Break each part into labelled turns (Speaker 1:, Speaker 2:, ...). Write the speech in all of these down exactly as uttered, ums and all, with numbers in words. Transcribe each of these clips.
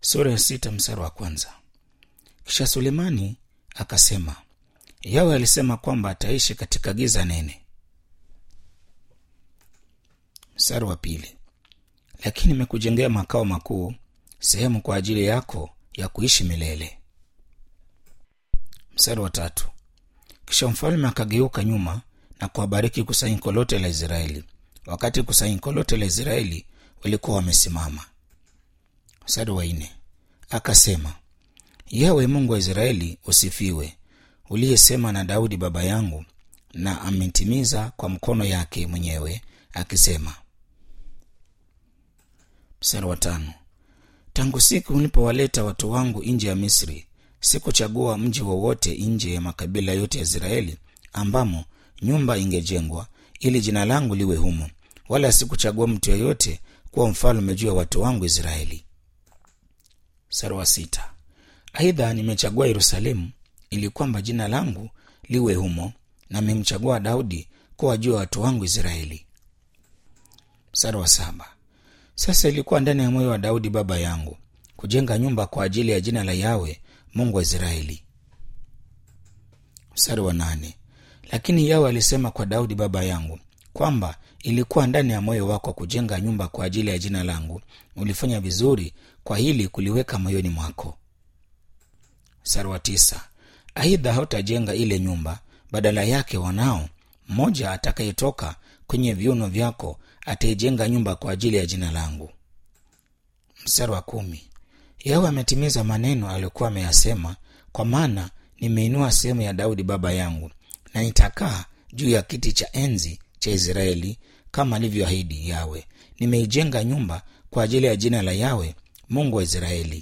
Speaker 1: Sura ya sita mstari wa kwanza. Kisha Sulemani akasema, Yawe alisema kwamba ataishi katika giza nene. Mstari wa pili. Lakini nimekujengea makao makuu, sehemu kwa ajili yako ya kuishi milele. Mstari wa tatu. Kisha mfalme akageuka nyuma na kuwabariki kusanyiko lote la Israeli, wakati kusanyiko lote la Israeli walikuwa wamesimama. Mstari wa nne. Akasema, Yawe Mungu wa Israeli usifiwe, uliyesema na Daudi baba yangu, na ametimiza kwa mkono yake mwenyewe akisema. Mstari wa tano. Tangu siku nilipowaleta watu wangu nje ya Misri, sikuchagua mji wowote nje ya makabila yote ya Israeli ambamo nyumba ingejengwa ili jina langu liwe humo, wala sikuchagua mtu yeyote kuwa mfalme juu ya watu wangu Israeli. Mstari wa sita. Aidha nimechagua Yerusalemu ili kwamba jina langu liwe humo, na nimemchagua Daudi kuwa juu ya watu wangu Israeli. Mstari wa saba. Sasa ilikuwa ndani ya moyo wa Daudi baba yangu kujenga nyumba kwa ajili ya jina la Yawe Mungu wa Israeli. Mstari wa nane. Lakini Yawe alisema kwa Daudi baba yangu kwamba ilikuwa ndani ya moyo wako kujenga nyumba kwa ajili ya jina langu, ulifanya vizuri kwa hili kuliweka moyoni mwako. Mstari wa tisa. Aidha hautajenga ile nyumba, badala yake wanao mmoja atakayetoka kwenye viuno vyako ataijenga nyumba kwa ajili ya jina langu. Mstari wa kumi. Yawe ametimiza maneno aliyokuwa ameyasema, kwa maana nimeinua sehemu ya Daudi baba yangu, na nitakaa juu ya kiti cha enzi cha Israeli kama alivyoahidi Yawe. Nimeijenga nyumba kwa ajili ya jina la Yawe Mungu wa Israeli.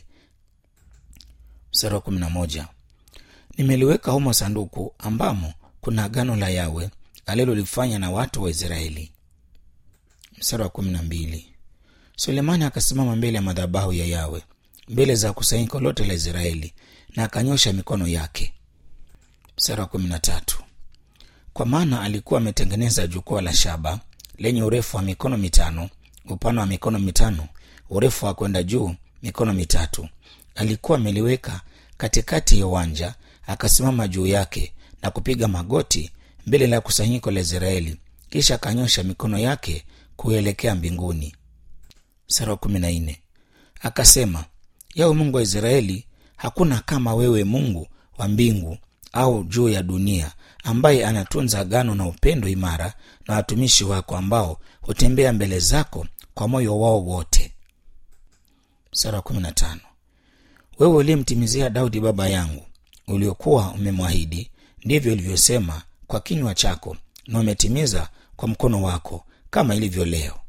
Speaker 1: Mstari wa kumi na moja. Nimeliweka humo sanduku ambamo kuna agano la Yawe alilolifanya na watu wa Israeli. Mstari wa kumi na mbili. Sulemani akasimama mbele ya madhabahu ya Yawe, mbele za kusanyiko lote la Israeli, na akanyosha mikono yake. Mstari wa kumi na tatu. Kwa maana alikuwa ametengeneza jukwaa la shaba lenye urefu wa mikono mitano, upana wa mikono mitano, urefu wa kwenda juu mikono mitatu. Alikuwa ameliweka katikati ya uwanja, akasimama juu yake na kupiga magoti mbele la kusanyiko la Israeli, kisha akanyosha mikono yake kuelekea mbinguni. Mstari wa kumi na nne. Akasema, Yawe Mungu wa Israeli, hakuna kama wewe, Mungu wa mbingu au juu ya dunia, ambaye anatunza agano na upendo imara na watumishi wako ambao hutembea mbele zako kwa moyo wao wote. Mstari wa kumi na tano. Wewe uliyemtimizia Daudi baba yangu uliokuwa umemwahidi, ndivyo ulivyosema kwa kinywa chako, na umetimiza kwa mkono wako kama ilivyo leo.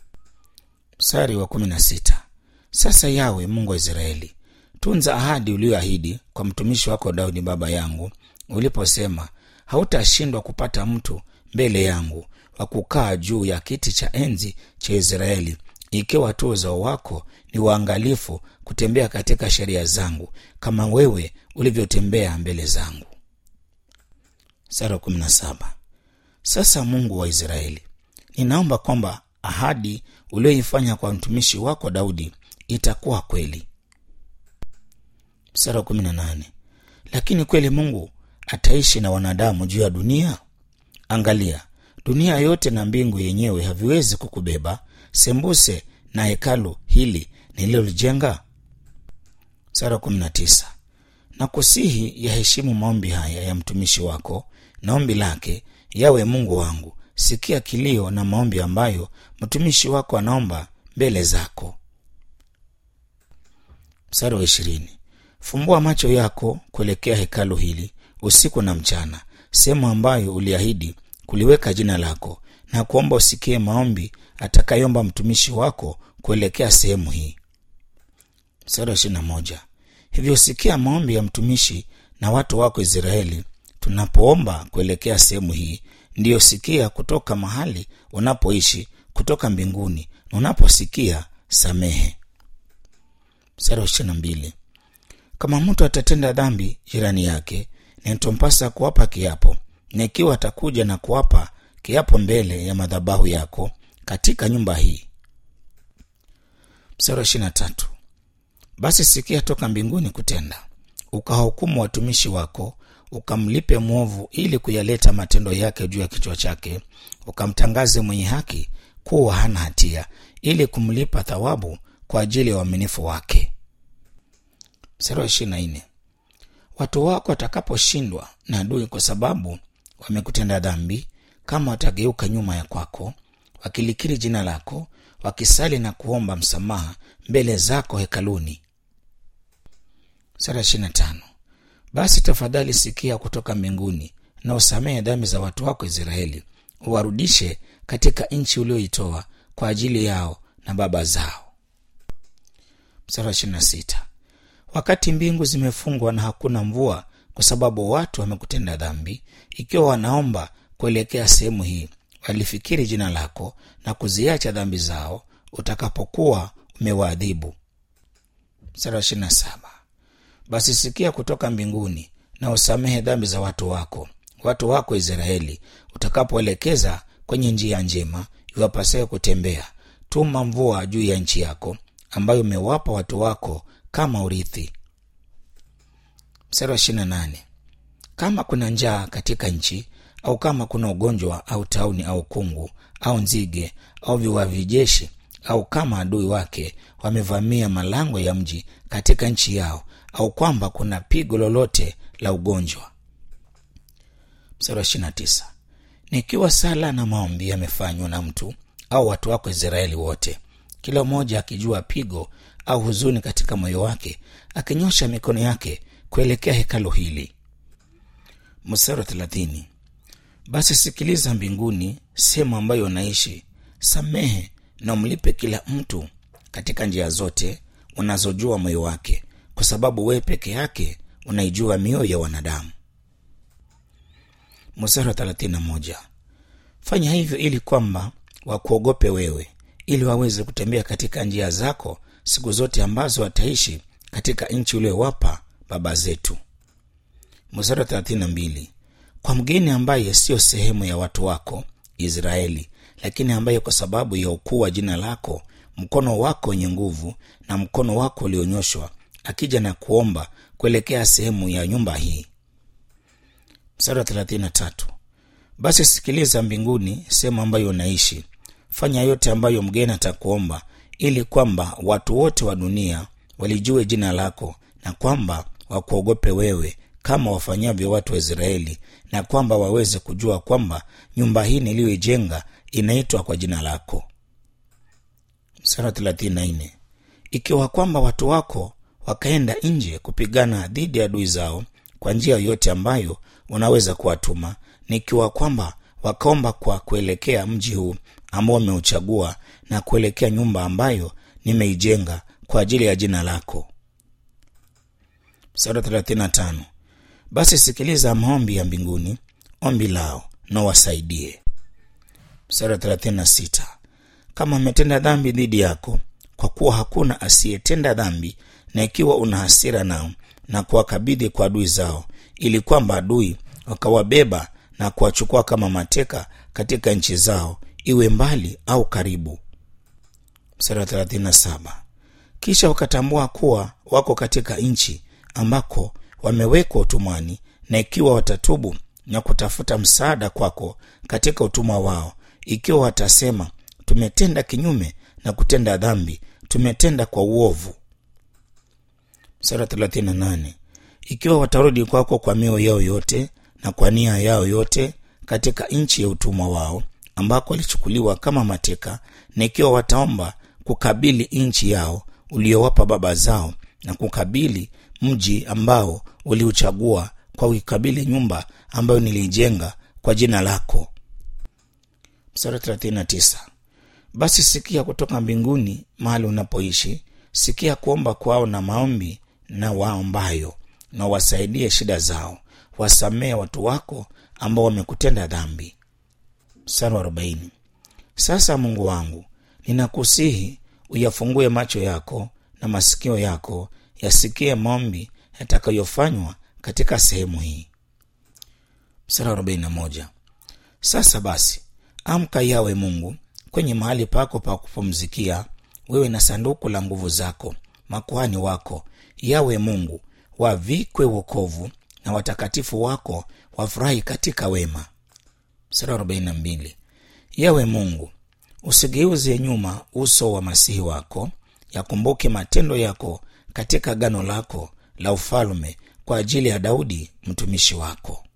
Speaker 1: Mstari wa kumi na sita. Sasa Yawe Mungu wa Israeli, tunza ahadi uliyoahidi kwa mtumishi wako Daudi baba yangu, uliposema, hautashindwa kupata mtu mbele yangu wa kukaa juu ya kiti cha enzi cha Israeli, ikiwa tu uzao wako ni waangalifu kutembea katika sheria zangu kama wewe ulivyotembea mbele zangu. Mstari wa kumi na saba. Sasa Mungu wa Israeli, ninaomba kwamba ahadi uliyoifanya kwa mtumishi wako Daudi itakuwa kweli. Mstari wa kumi na nane. Lakini kweli Mungu ataishi na wanadamu juu ya dunia? Angalia, dunia yote na mbingu yenyewe haviwezi kukubeba sembuse na hekalu hili nililolijenga. Mstari wa kumi na tisa. Na kusihi yaheshimu maombi haya ya mtumishi wako na ombi lake, Yawe Mungu wangu, sikia kilio na maombi ambayo mtumishi wako anaomba mbele zako. Mstari wa ishirini. Fumbua macho yako kuelekea hekalu hili usiku na mchana, sehemu ambayo uliahidi kuliweka jina lako, na kuomba usikie maombi atakayomba mtumishi wako kuelekea sehemu hii. Mstari wa ishirini na moja. Hivyo sikia maombi ya mtumishi na watu wako Israeli tunapoomba kuelekea sehemu hii, ndiyo sikia kutoka mahali unapoishi kutoka mbinguni, na unaposikia samehe. Mstari wa ishirini na mbili. Kama mtu atatenda dhambi jirani yake, nitampasa kuwapa kiapo, na ikiwa atakuja na kuwapa kiapo mbele ya madhabahu yako katika nyumba hii. Mstari wa ishirini na tatu. Basi sikia toka mbinguni kutenda, ukahukumu watumishi wako, ukamlipe mwovu ili kuyaleta matendo yake juu ya kichwa chake, ukamtangaze mwenye haki kuwa hana hatia ili kumlipa thawabu kwa ajili ya uaminifu wake. Mstari wa ishirini na nne. Watu wako watakaposhindwa na adui kwa sababu wamekutenda dhambi, kama watageuka nyuma ya kwako, wakilikiri jina lako, wakisali na kuomba msamaha mbele zako hekaluni. Mstari wa ishirini na tano. Basi tafadhali sikia kutoka mbinguni na usamehe dhambi za watu wako Israeli, uwarudishe katika nchi ulioitoa kwa ajili yao na baba zao. Mstari wa ishirini na sita. Wakati mbingu zimefungwa na hakuna mvua kwa sababu watu wamekutenda dhambi, ikiwa wanaomba kuelekea sehemu hii, walifikiri jina lako na kuziacha dhambi zao, utakapokuwa umewaadhibu. Mstari wa ishirini na saba. Basi sikia kutoka mbinguni na usamehe dhambi za watu wako, watu wako Israeli, utakapoelekeza kwenye njia njema iwapasayo kutembea. Tuma mvua juu ya nchi yako ambayo umewapa watu wako kama urithi. Mstari wa ishirini na nane. Kama kuna njaa katika nchi, au kama kuna ugonjwa au tauni au kungu au nzige au viwavi jeshi, au kama adui wake wamevamia malango ya mji katika nchi yao, au kwamba kuna pigo lolote la ugonjwa. Mstari wa ishirini na tisa. Nikiwa sala na maombi yamefanywa na mtu au watu wako Israeli wote, kila mmoja akijua pigo au huzuni katika moyo wake, akinyosha mikono yake kuelekea hekalu hili. Mstari wa thelathini. Basi sikiliza mbinguni, sehemu ambayo unaishi, samehe na umlipe kila mtu katika njia zote unazojua moyo wake, kwa sababu wewe peke yake unaijua mioyo ya wanadamu. Mstari wa thelathini na moja. Fanya hivyo ili kwamba wakuogope wewe, ili waweze kutembea katika njia zako siku zote ambazo wataishi katika nchi uliyowapa baba zetu. Mstari wa thelathini na mbili. Kwa mgeni ambaye sio sehemu ya watu wako Israeli, lakini ambaye kwa sababu ya ukuu wa jina lako, mkono wako wenye nguvu na mkono wako ulionyoshwa, akija na kuomba kuelekea sehemu ya nyumba hii. Mstari wa thelathini na tatu. Basi sikiliza mbinguni, sehemu ambayo unaishi, fanya yote ambayo mgeni atakuomba, ili kwamba watu wote wa dunia walijue jina lako, na kwamba wakuogope wewe kama wafanyavyo watu wa Israeli, na kwamba waweze kujua kwamba nyumba hii niliyoijenga inaitwa kwa jina lako. Mstari wa thelathini na nne. Ikiwa kwamba watu wako wakaenda nje kupigana dhidi ya adui zao kwa njia yoyote ambayo unaweza kuwatuma, nikiwa kwamba wakaomba kwa kuelekea mji huu ambao umeuchagua na kuelekea nyumba ambayo nimeijenga kwa ajili ya jina lako. Mstari wa thelathini na tano. Basi sikiliza maombi ya mbinguni, ombi lao na wasaidie. Mstari wa thelathini na sita. Kama umetenda dhambi dhidi yako, kwa kuwa hakuna asiyetenda dhambi, na ikiwa una hasira nao na kuwakabidhi kwa adui zao, ili kwamba adui wakawabeba na kuwachukua kama mateka katika nchi zao, iwe mbali au karibu. Mstari wa thelathini na saba. Kisha wakatambua kuwa wako katika nchi ambako wamewekwa utumwani, na ikiwa watatubu na kutafuta msaada kwako katika utumwa wao, ikiwa watasema, tumetenda kinyume na kutenda dhambi, tumetenda kwa uovu. Mstari wa thelathini na nane. Ikiwa watarudi kwako kwa mioyo yao yote na kwa nia yao yote katika nchi ya utumwa wao ambako walichukuliwa kama mateka, na ikiwa wataomba kukabili nchi yao uliowapa baba zao, na kukabili mji ambao uliuchagua, kwa ukabili nyumba ambayo nilijenga kwa jina lako. Mstari wa thelathini na tisa. Basi sikia kutoka mbinguni mahali unapoishi, sikia kuomba kwao na maombi na waombayo, na wasaidie shida zao, wasamee watu wako ambao wamekutenda dhambi. Mstari wa arobaini. Sasa Mungu wangu, ninakusihi uyafungue macho yako na masikio yako yasikie maombi yatakayofanywa katika sehemu hii. Mstari wa arobaini na moja. Sasa basi, amka yawe Mungu kwenye mahali pako pa kupumzikia, wewe na sanduku la nguvu zako, makuhani wako, yawe Mungu, wavikwe wokovu, na watakatifu wako wafurahi katika wema. Mstari arobaini na mbili. Yawe Mungu, usigeuze nyuma uso wa masihi wako, yakumbuke matendo yako katika agano lako la ufalme kwa ajili ya Daudi mtumishi wako.